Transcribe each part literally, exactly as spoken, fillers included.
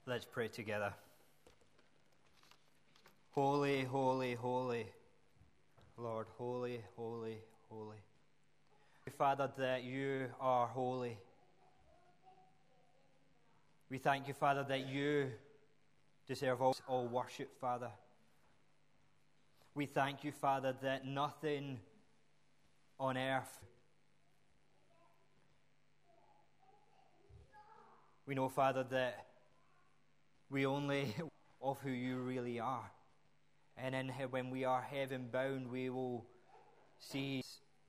Let's pray together. Holy, holy, holy, Lord, holy, holy, holy. Father, that you are holy. We thank you, Father, that you deserve all, all worship, Father. We thank you, Father, that nothing on earth. We know, Father, that we only of who you really are. And in, when we are heaven bound, we will see.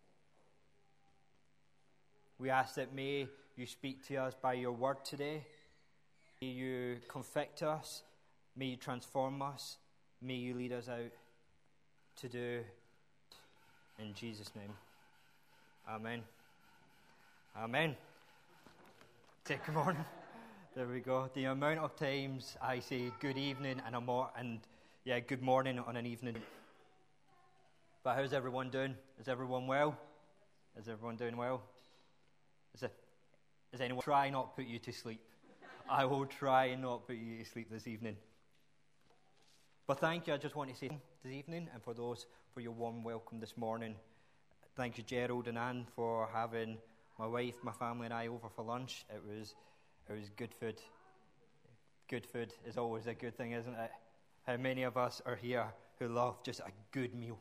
We ask that may you speak to us by your word today. May you convict us. May you transform us. May you lead us out to do in Jesus' name. Amen. Amen. Say good morning. There we go. The amount of times I say good evening and a more and yeah, good morning on an evening. But how's everyone doing? Is everyone well? Is everyone doing well? Is it? Is anyone try not put you to sleep? I will try and not put you to sleep this evening. But thank you. I just want to say this evening, and for those for your warm welcome this morning. Thank you, Gerald and Anne, for having my wife, my family, and I over for lunch. It was. It was good food. Good food is always a good thing, isn't it? How many of us are here who love just a good meal?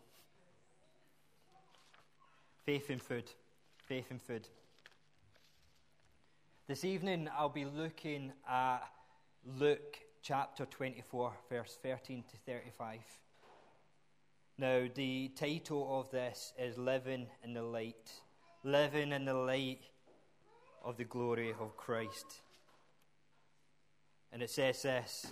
Faith in food. Faith in food. This evening I'll be looking at Luke chapter twenty-four, verse thirteen to thirty-five. Now, the title of this is Living in the Light. Living in the light of the glory of Christ. And it says this.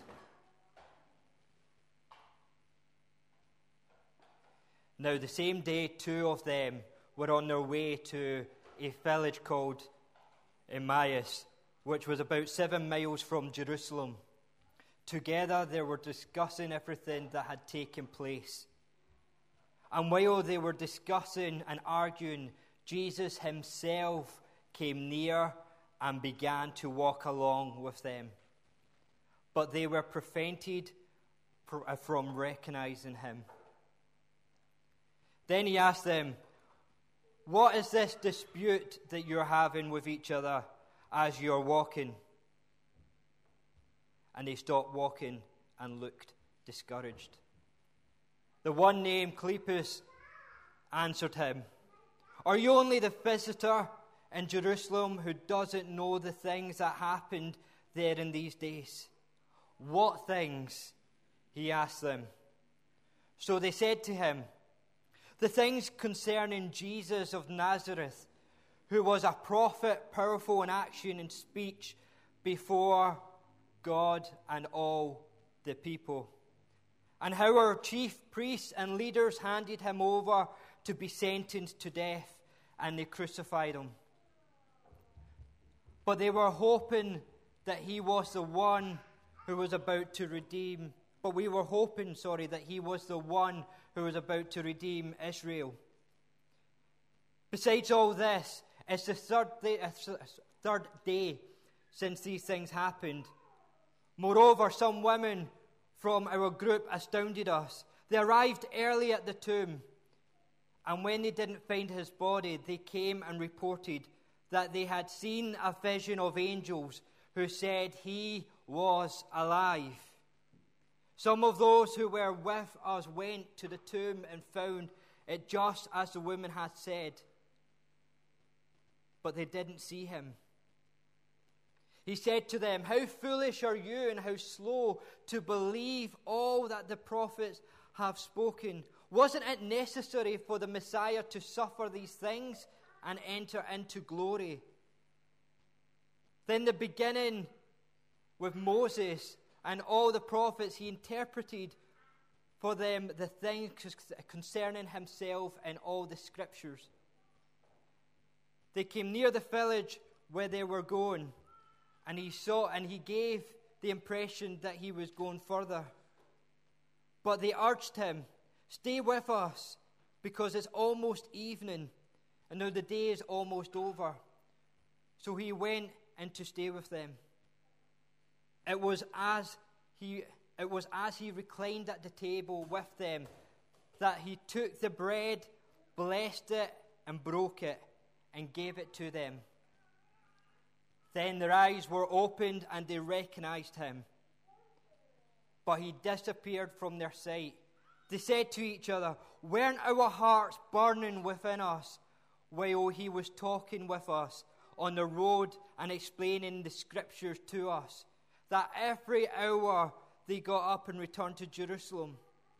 Now the same day two of them were on their way to a village called Emmaus, which was about seven miles from Jerusalem. Together they were discussing everything that had taken place. And while they were discussing and arguing, Jesus himself came near and began to walk along with them. But they were prevented from recognizing him. Then he asked them, "What is this dispute that you're having with each other as you're walking?" And they stopped walking and looked discouraged. The one named Cleopas answered him, "Are you only the visitor in Jerusalem who doesn't know the things that happened there in these days?" "What things?" he asked them. So they said to him, "The things concerning Jesus of Nazareth, who was a prophet, powerful in action and speech before God and all the people, and how our chief priests and leaders handed him over to be sentenced to death, and they crucified him. But they were hoping that he was the one who was about to redeem, but we were hoping, sorry, that he was the one who was about to redeem Israel. Besides all this, it's the third day, uh, third day since these things happened. Moreover, some women from our group astounded us. They arrived early at the tomb, and when they didn't find his body, they came and reported that they had seen a vision of angels who said he was alive. Some of those who were with us went to the tomb and found it just as the woman had said, but they didn't see him. He said to them, "How foolish are you and how slow to believe all that the prophets have spoken? Wasn't it necessary for the Messiah to suffer these things and enter into glory?" Then the beginning with Moses and all the prophets, he interpreted for them the things concerning himself and all the scriptures. They came near the village where they were going, and he saw, and he gave the impression that he was going further. But they urged him, "Stay with us, because it's almost evening, and now the day is almost over." So he went in to stay with them. It was as he it was as he reclined at the table with them that he took the bread, blessed it, and broke it, and gave it to them. Then their eyes were opened, and they recognized him. But he disappeared from their sight. They said to each other, "Weren't our hearts burning within us while he was talking with us on the road and explaining the scriptures to us?" That every hour they got up and returned to Jerusalem.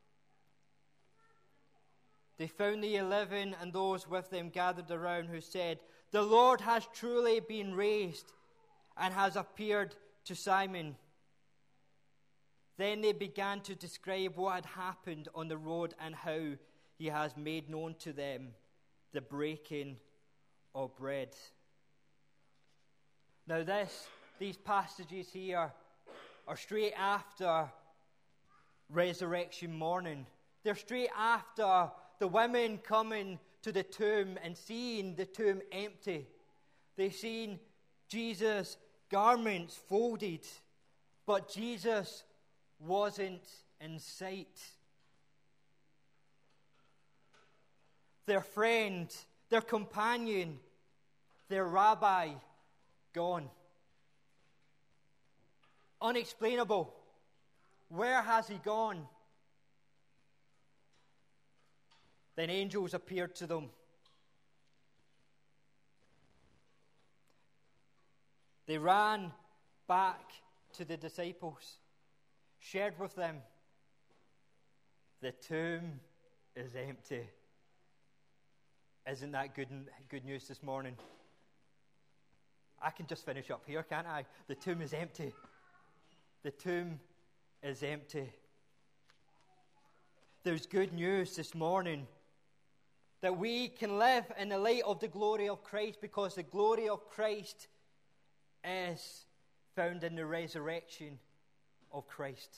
They found the eleven and those with them gathered around, who said, "The Lord has truly been raised and has appeared to Simon." Then they began to describe what had happened on the road and how he has made known to them the breaking of bread. Now this, these passages here are straight after resurrection morning. They're straight after the women coming to the tomb and seeing the tomb empty. They've seen Jesus' garments folded, but Jesus wasn't in sight. Their friend, their companion, their rabbi, gone. Unexplainable. Where has he gone? Then angels appeared to them. They ran back to the disciples, shared with them, the tomb is empty. Isn't that good, good news this morning? I can just finish up here, can't I? The tomb is empty. The tomb is empty. There's good news this morning that we can live in the light of the glory of Christ, because the glory of Christ is found in the resurrection of Christ.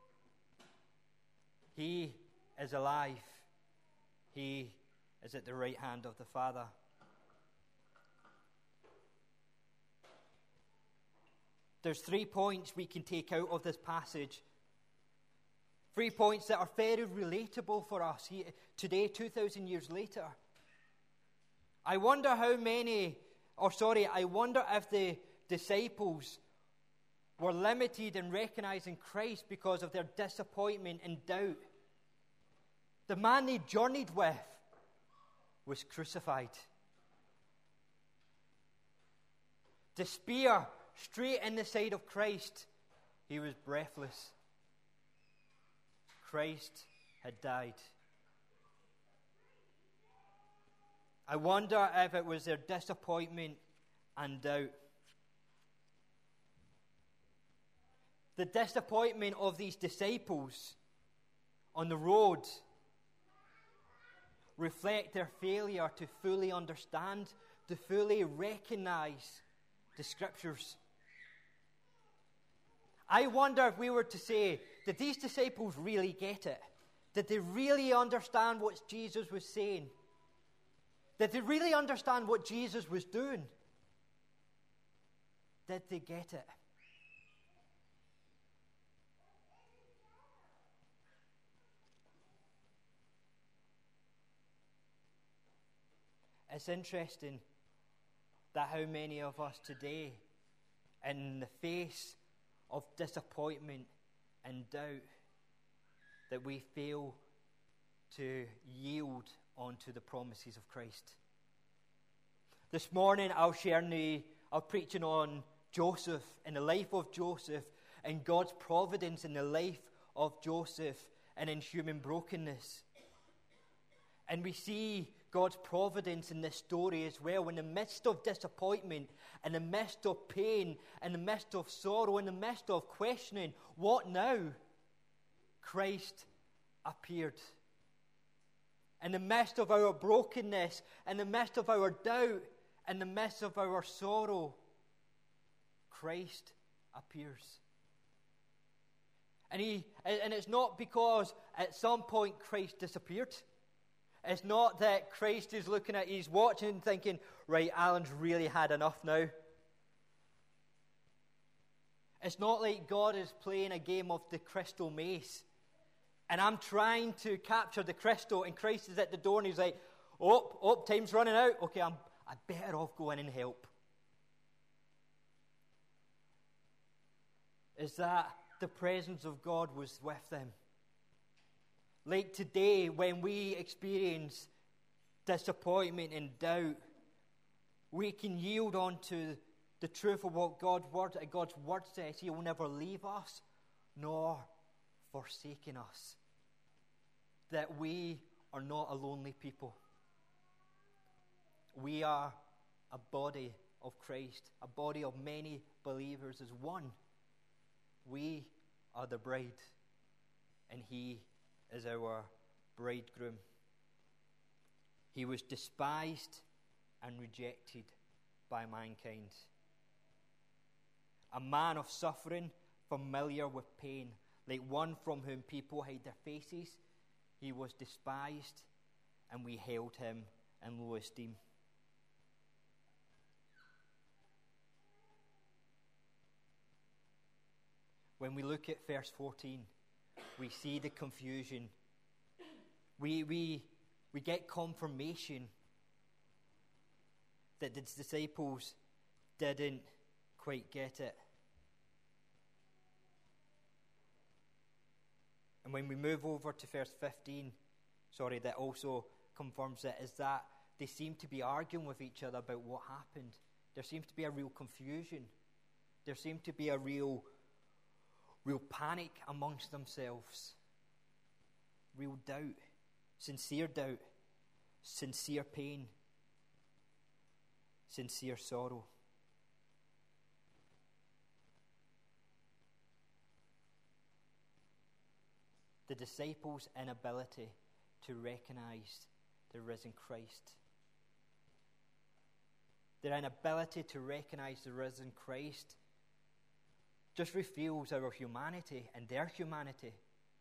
He is alive. He is at the right hand of the Father. There's three points we can take out of this passage. Three points that are very relatable for us here, today, two thousand years later. I wonder how many, or sorry, I wonder if the disciples were limited in recognizing Christ because of their disappointment and doubt. The man they journeyed with was crucified. The spear straight in the side of Christ, he was breathless. Christ had died. I wonder if it was their disappointment and doubt. The disappointment of these disciples on the road reflect their failure to fully understand, to fully recognize the Scriptures. I wonder if we were to say, did these disciples really get it? Did they really understand what Jesus was saying? Did they really understand what Jesus was doing? Did they get it? It's interesting that how many of us today, in the face of disappointment and doubt, that we fail to yield onto the promises of Christ. This morning I'll share the, I'll preaching on Joseph and the life of Joseph and God's providence in the life of Joseph and in human brokenness. And we see God's providence in this story as well. In the midst of disappointment, in the midst of pain, in the midst of sorrow, in the midst of questioning, what now? Christ appeared. In the midst of our brokenness, in the midst of our doubt, in the midst of our sorrow, Christ appears. And he, and it's not because at some point Christ disappeared. It's not that Christ is looking at his watch and thinking, right, Alan's really had enough now. It's not like God is playing a game of the crystal maze. And I'm trying to capture the crystal, and Christ is at the door, and he's like, oh, oh, time's running out. Okay, I'm I better off go in and help. Is that the presence of God was with them? Like today, when we experience disappointment and doubt, we can yield on to the truth of what God's word, God's word says. He will never leave us nor forsaken us. That we are not a lonely people. We are a body of Christ, a body of many believers as one. We are the bride, and he is our bridegroom. He was despised and rejected by mankind. A man of suffering, familiar with pain, like one from whom people hide their faces. He was despised, and we held him in low esteem. When we look at verse fourteen, we see the confusion. We, we, we get confirmation that the disciples didn't quite get it. And when we move over to verse fifteen, sorry, that also confirms it, is that they seem to be arguing with each other about what happened. There seems to be a real confusion. There seems to be a real Real panic amongst themselves. Real doubt. Sincere doubt. Sincere pain. Sincere sorrow. The disciples' inability to recognize the risen Christ. Their inability to recognize the risen Christ just reveals our humanity and their humanity.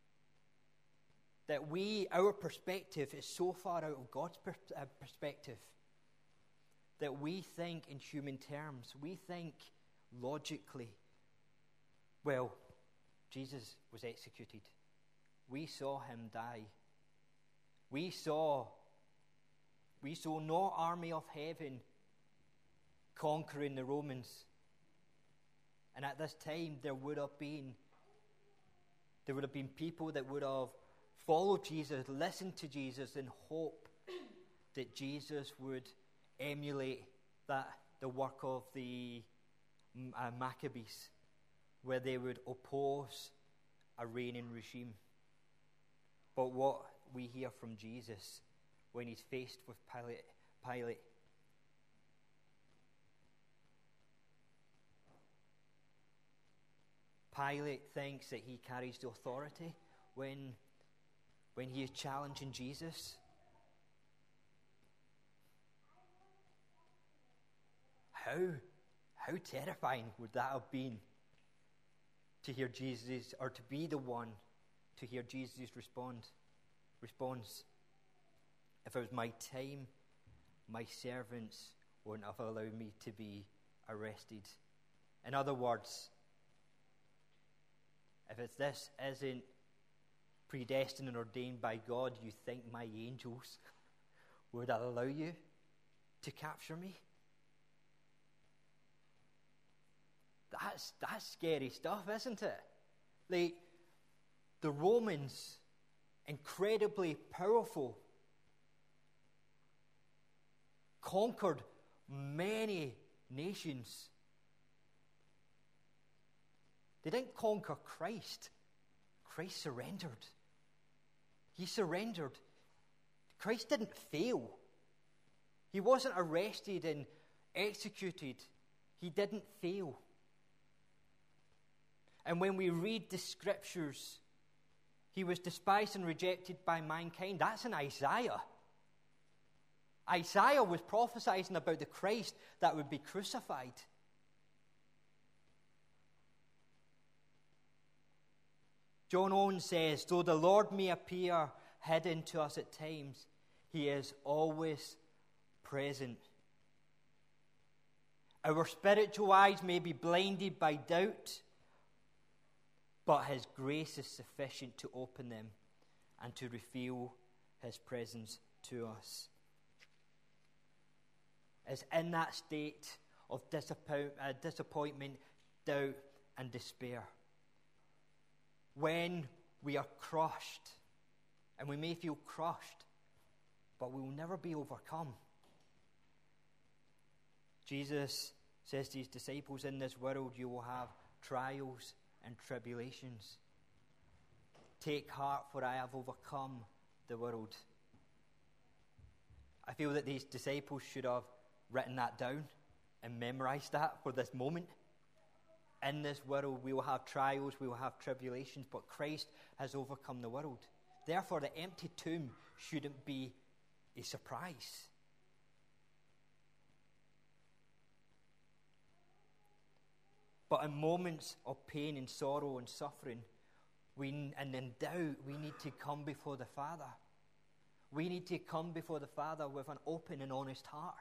That we, our perspective is so far out of God's per- uh, perspective that we think in human terms. We think logically. Well, Jesus was executed. We saw him die. We saw, we saw no army of heaven conquering the Romans. And at this time, there would have been, there would have been people that would have followed Jesus, listened to Jesus, in hope that Jesus would emulate that the work of the uh, Maccabees, where they would oppose a reigning regime. But what we hear from Jesus when he's faced with Pilate, Pilate Pilate thinks that he carries the authority when, when he is challenging Jesus. How, how terrifying would that have been to hear Jesus, or to be the one to hear Jesus respond, response? If it was my time, my servants wouldn't have allowed me to be arrested. In other words, if it's this isn't predestined and ordained by God, you think my angels would allow you to capture me? That's, that's scary stuff, isn't it? Like, the Romans, incredibly powerful, conquered many nations. They didn't conquer Christ. Christ surrendered. He surrendered. Christ didn't fail. He wasn't arrested and executed. He didn't fail. And when we read the scriptures, he was despised and rejected by mankind. That's in Isaiah. Isaiah was prophesying about the Christ that would be crucified. John Owen says, though the Lord may appear hidden to us at times, he is always present. Our spiritual eyes may be blinded by doubt, but his grace is sufficient to open them and to reveal his presence to us. It's in that state of disappoint, uh, disappointment, doubt, and despair, when we are crushed, and we may feel crushed, but we will never be overcome. Jesus says to his disciples, in this world you will have trials and tribulations. Take heart, for I have overcome the world. I feel that these disciples should have written that down and memorized that for this moment. In this world we will have trials, we will have tribulations, but Christ has overcome the world. Therefore, the empty tomb shouldn't be a surprise. But in moments of pain and sorrow and suffering, we, and in doubt, we need to come before the Father. We need to come before the Father with an open and honest heart.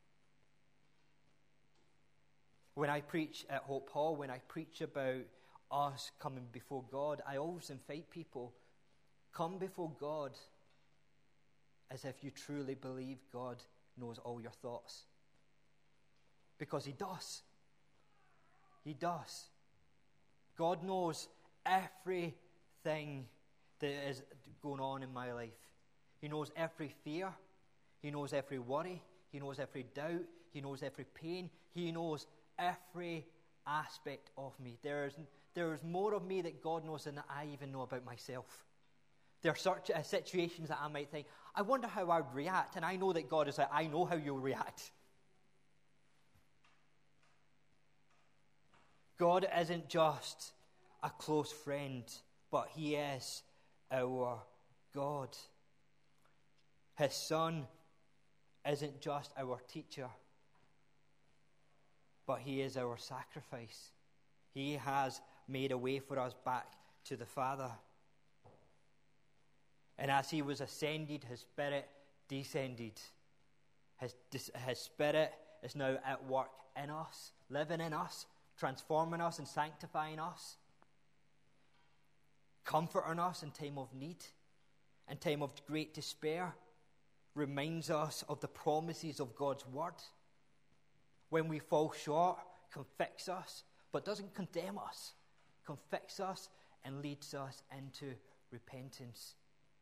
When I preach at Hope Hall, when I preach about us coming before God, I always invite people, come before God as if you truly believe God knows all your thoughts. Because he does. He does. God knows everything that is going on in my life. He knows every fear. He knows every worry. He knows every doubt. He knows every pain. He knows every aspect of me. There is, there is more of me that God knows than I even know about myself. There are such uh, situations that I might think, I wonder how I would react. And I know that God is like, I know how you'll react. God isn't just a close friend, but he is our God. His Son isn't just our teacher, but he is our sacrifice. He has made a way for us back to the Father. And as he was ascended, his Spirit descended. His, his Spirit is now at work in us, living in us, transforming us and sanctifying us, comforting us in time of need, in time of great despair, reminds us of the promises of God's word. When we fall short, convicts us, but doesn't condemn us, convicts us and leads us into repentance.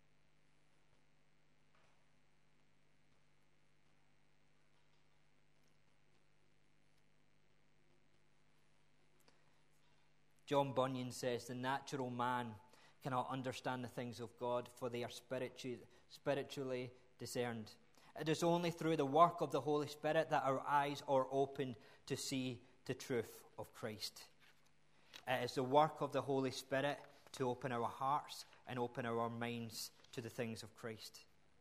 John Bunyan says, the natural man cannot understand the things of God, for they are spiritu- spiritually discerned. It is only through the work of the Holy Spirit that our eyes are opened to see the truth of Christ. It is the work of the Holy Spirit to open our hearts and open our minds to the things of Christ.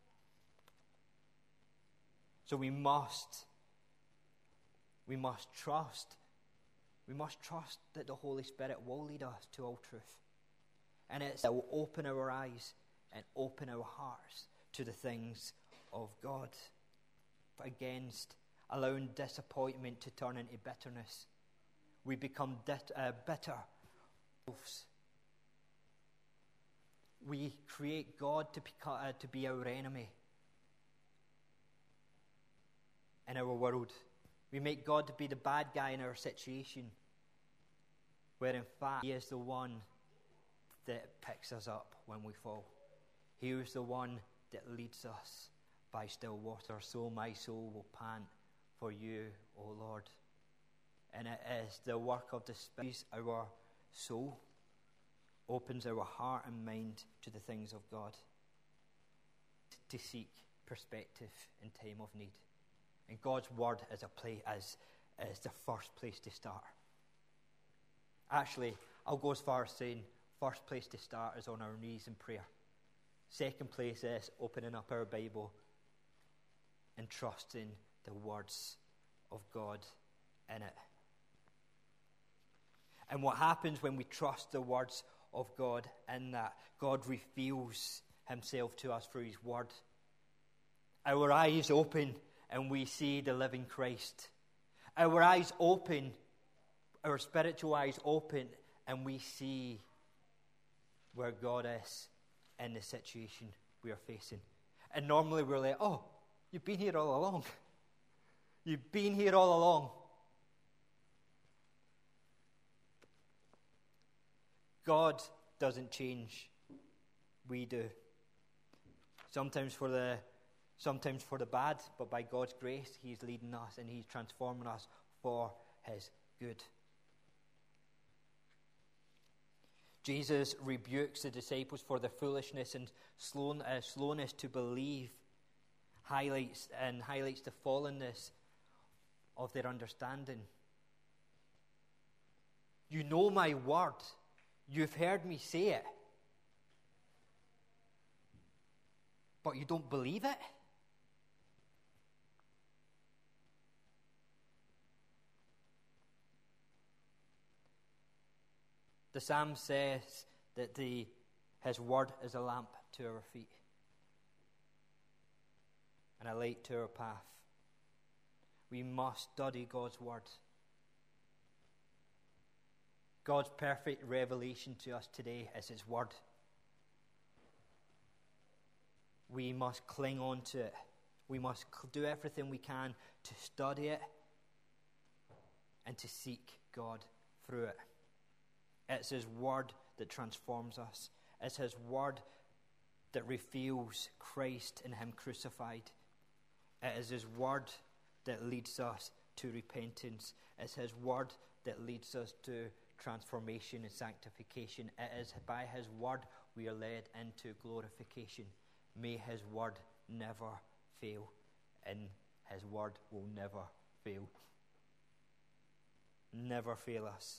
So we must, we must trust We must trust that the Holy Spirit will lead us to all truth. And it will open our eyes and open our hearts to the things of God. But against allowing disappointment to turn into bitterness, we become dit- uh, bitter. We create God to be, uh, to be our enemy in our world. We make God to be the bad guy in our situation, where in fact he is the one that picks us up when we fall. He is the one that leads us by still water. So my soul will pant for you, O Lord. And it is the work of the Spirit, our soul, opens our heart and mind to the things of God, to seek perspective in time of need. And God's word is a place, as is the first place to start. Actually, I'll go as far as saying first place to start is on our knees in prayer. Second place is opening up our Bible and trusting the words of God in it. And what happens when we trust the words of God in that? God reveals himself to us through his word. Our eyes open and we see the living Christ. Our eyes open, our spiritual eyes open, and we see where God is in the situation we are facing. And normally we're like, oh, you've been here all along. You've been here all along. God doesn't change. We do. Sometimes for the sometimes for the bad, but by God's grace, He's leading us and He's transforming us for His good. Jesus rebukes the disciples for their foolishness and slow, uh, slowness to believe, highlights and highlights the fallenness of their understanding. You know my word. You've heard me say it. But you don't believe it? The Psalm says that the, His word is a lamp to our feet and a light to our path. We must study God's word. God's perfect revelation to us today is His word. We must cling on to it. We must do everything we can to study it and to seek God through it. It's His word that transforms us. It's His word that reveals Christ and Him crucified. It is His word that leads us to repentance. It's His word that leads us to transformation and sanctification. It is by His word we are led into glorification. May His word never fail, and His word will never fail. Never fail us.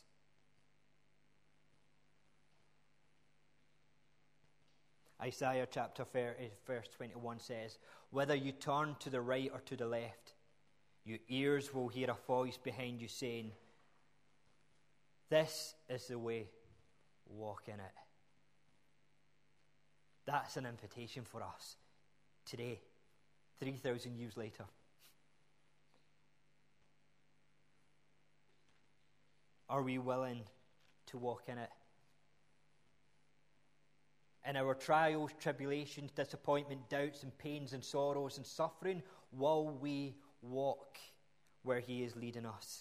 Isaiah chapter thirty, verse twenty-one says, whether you turn to the right or to the left, your ears will hear a voice behind you saying, this is the way, walk in it. That's an invitation for us today, three thousand years later. Are we willing to walk in it? In our trials, tribulations, disappointment, doubts, and pains, and sorrows, and suffering, will we walk where He is leading us?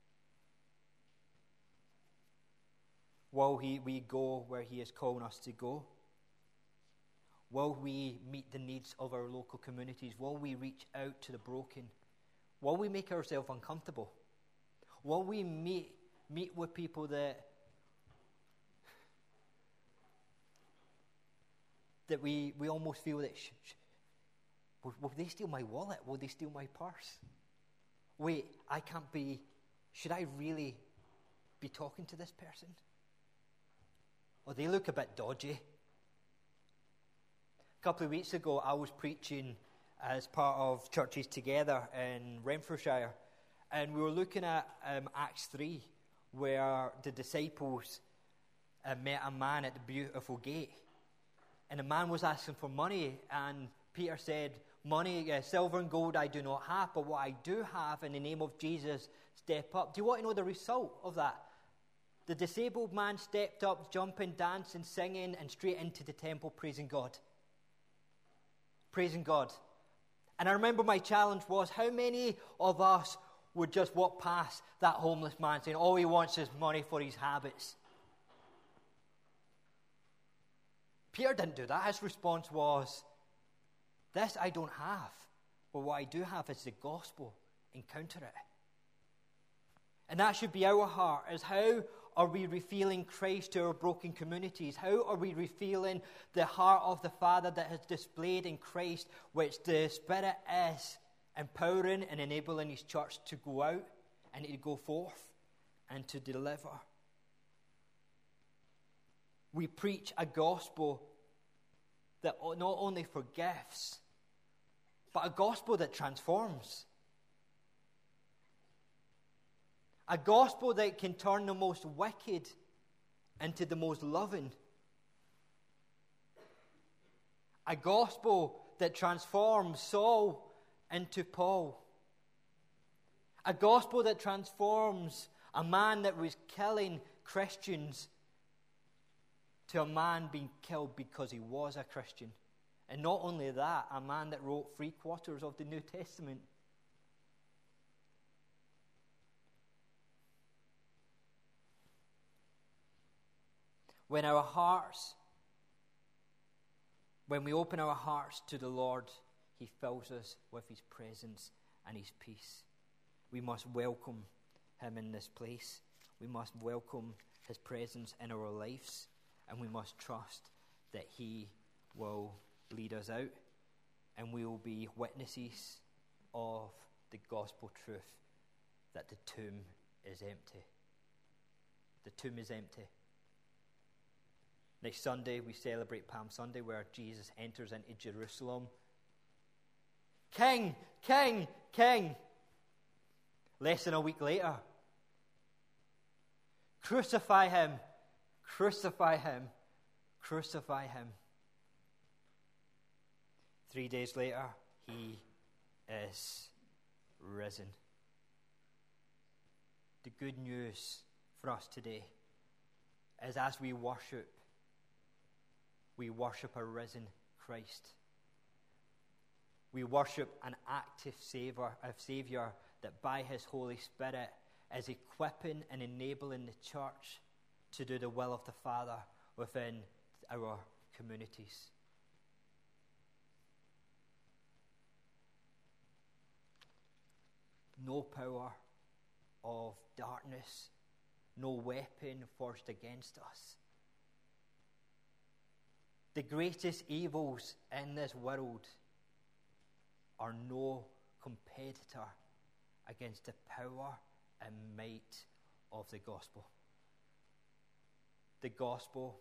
Will he, we go where He is calling us to go? Will we meet the needs of our local communities? Will we reach out to the broken? Will we make ourselves uncomfortable? Will we meet, meet with people that that we, we almost feel that, sh- sh- will, will they steal my wallet? Will they steal my purse? Wait, I can't be, should I really be talking to this person? Or they look a bit dodgy. A couple of weeks ago, I was preaching as part of Churches Together in Renfrewshire, and we were looking at um, Acts three, where the disciples uh, met a man at the Beautiful Gate. And the man was asking for money, and Peter said, money, uh, silver and gold I do not have, but what I do have, in the name of Jesus, step up. Do you want to know the result of that? The disabled man stepped up, jumping, dancing, singing, and straight into the temple, praising God. Praising God. And I remember my challenge was, how many of us would just walk past that homeless man saying, all he wants is money for his habits? Peter didn't do that. His response was, this I don't have, but what I do have is the gospel. Encounter it. And that should be our heart, is how are we revealing Christ to our broken communities? How are we revealing the heart of the Father that has displayed in Christ, which the Spirit is empowering and enabling His church to go out and to go forth and to deliver? We preach a gospel that not only forgives, but a gospel that transforms. A gospel that can turn the most wicked into the most loving. A gospel that transforms Saul into Paul. A gospel that transforms a man that was killing Christians to a man being killed because he was a Christian. And not only that, a man that wrote three quarters of the New Testament. When our hearts, when we open our hearts to the Lord, He fills us with His presence and His peace. We must welcome Him in this place. We must welcome His presence in our lives, and we must trust that He will lead us out, and we will be witnesses of the gospel truth that the tomb is empty. The tomb is empty. Next Sunday, we celebrate Palm Sunday, where Jesus enters into Jerusalem. King, King, King. Less than a week later, crucify Him, crucify Him, crucify Him. Three days later, He is risen. The good news for us today is, as we worship, we worship a risen Christ. We worship an active Savior, a Savior that by His Holy Spirit is equipping and enabling the church to do the will of the Father within our communities. No power of darkness, no weapon forged against us. The greatest evils in this world are no competitor against the power and might of the gospel. The gospel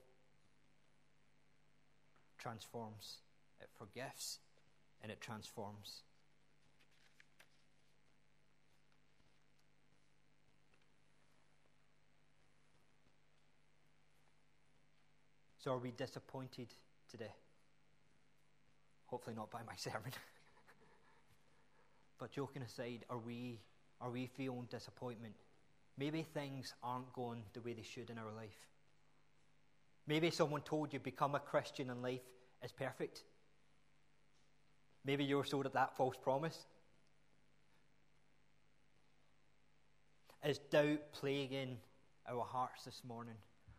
transforms, it forgives, and it transforms. So are we disappointed today? Hopefully not by my sermon. But joking aside, are we are we feeling disappointment? Maybe things aren't going the way they should in our life. Maybe someone told you become a Christian and life is perfect. Maybe you were sold that false promise. Is doubt plaguing our hearts this morning?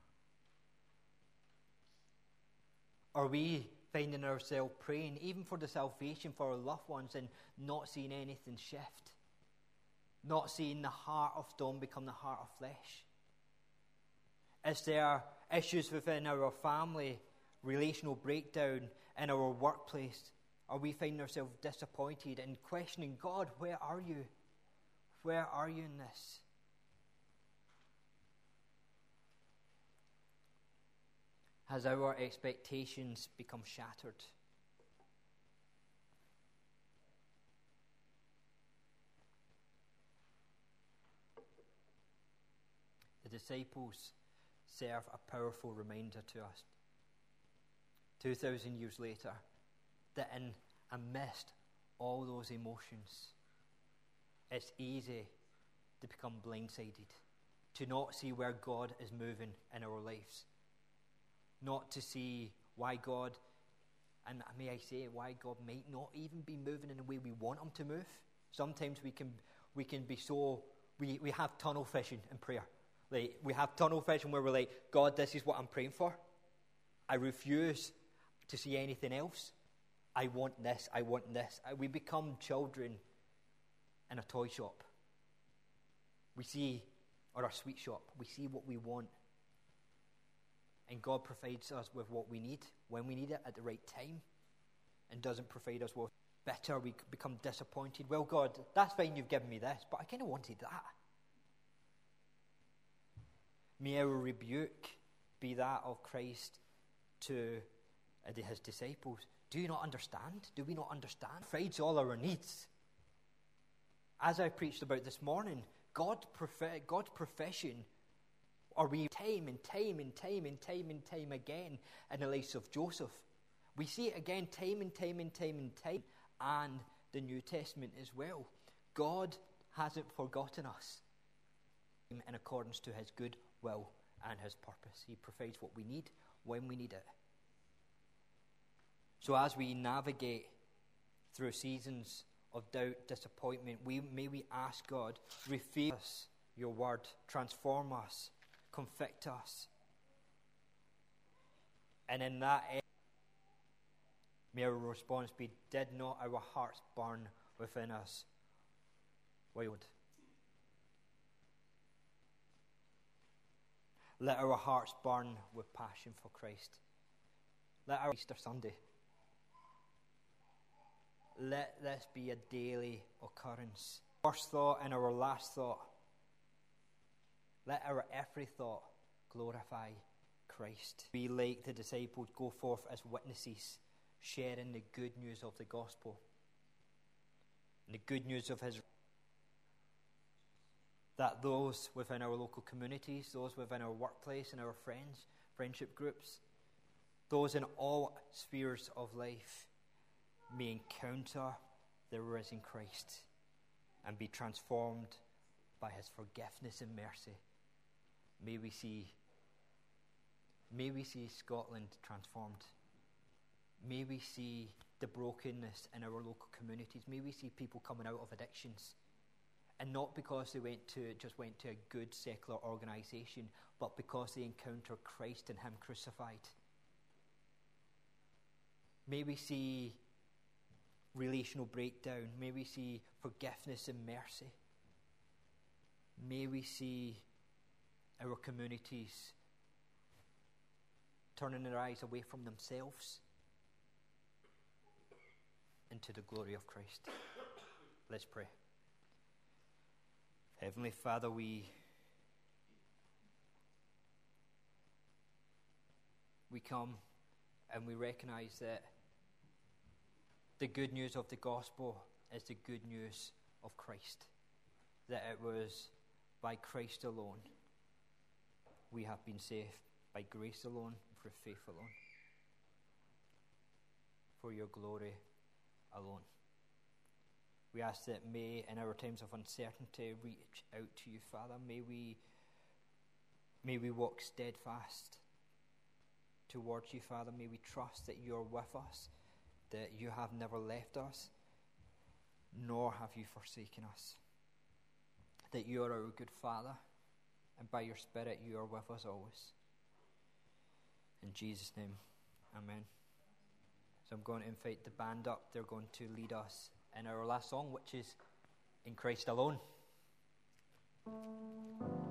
Are we finding ourselves praying, even for the salvation for our loved ones, and not seeing anything shift? Not seeing the heart of stone become the heart of flesh? Is there issues within our family, relational breakdown in our workplace? Are we finding ourselves disappointed and questioning, God, where are you? Where are you in this? Has our expectations become shattered? The disciples serve a powerful reminder to us, two thousand years later, that in amidst all those emotions, it's easy to become blindsided, to not see where God is moving in our lives. Not to see why God, and may I say, why God might not even be moving in the way we want Him to move. Sometimes we can we can be so, we, we have tunnel vision in prayer. Like, we have tunnel vision where we're like, God, this is what I'm praying for. I refuse to see anything else. I want this, I want this. We become children in a toy shop. We see, or a sweet shop, we see what we want. And God provides us with what we need, when we need it, at the right time, and doesn't provide us with better. We become disappointed. Well, God, that's fine, you've given me this, but I kind of wanted that. May our rebuke be that of Christ to uh, His disciples. Do you not understand? Do we not understand? Provides all our needs. As I preached about this morning, God prof- God's profession, or we time and time and time and time and time again in the lives of Joseph. We see it again time and time and time and time, and the New Testament as well. God hasn't forgotten us in accordance to His good will and his purpose. He provides what we need when we need it. So as we navigate through seasons of doubt, disappointment, we may we ask God, reveal us your word, transform us, convict us. And in that end, may our response be, did not our hearts burn within us? Wild. Let our hearts burn with passion for Christ. Let our Easter Sunday, let this be a daily occurrence. First thought and our last thought. Let our every thought glorify Christ. We, like the disciples, go forth as witnesses, sharing the good news of the gospel, and the good news of his. That those within our local communities, those within our workplace and our friends, friendship groups, those in all spheres of life may encounter the risen Christ and be transformed by his forgiveness and mercy. May we see, may we see Scotland transformed. May we see the brokenness in our local communities. May we see people coming out of addictions. And not because they went to just went to a good secular organisation, but because they encounter Christ and him crucified. May we see relational breakdown. May we see forgiveness and mercy. May we see our communities turning their eyes away from themselves into the glory of Christ. Let's pray. Heavenly Father, we we come and we recognize that the good news of the gospel is the good news of Christ. That it was by Christ alone we have been saved, by grace alone, through faith alone, for your glory alone. We ask that may, in our times of uncertainty, reach out to you, Father. May we, may we walk steadfast towards you, Father. May we trust that you are with us, that you have never left us, nor have you forsaken us. That you are our good Father, and by your Spirit you are with us always. In Jesus' name, amen. So I'm going to invite the band up. They're going to lead us in our last song, which is In Christ Alone.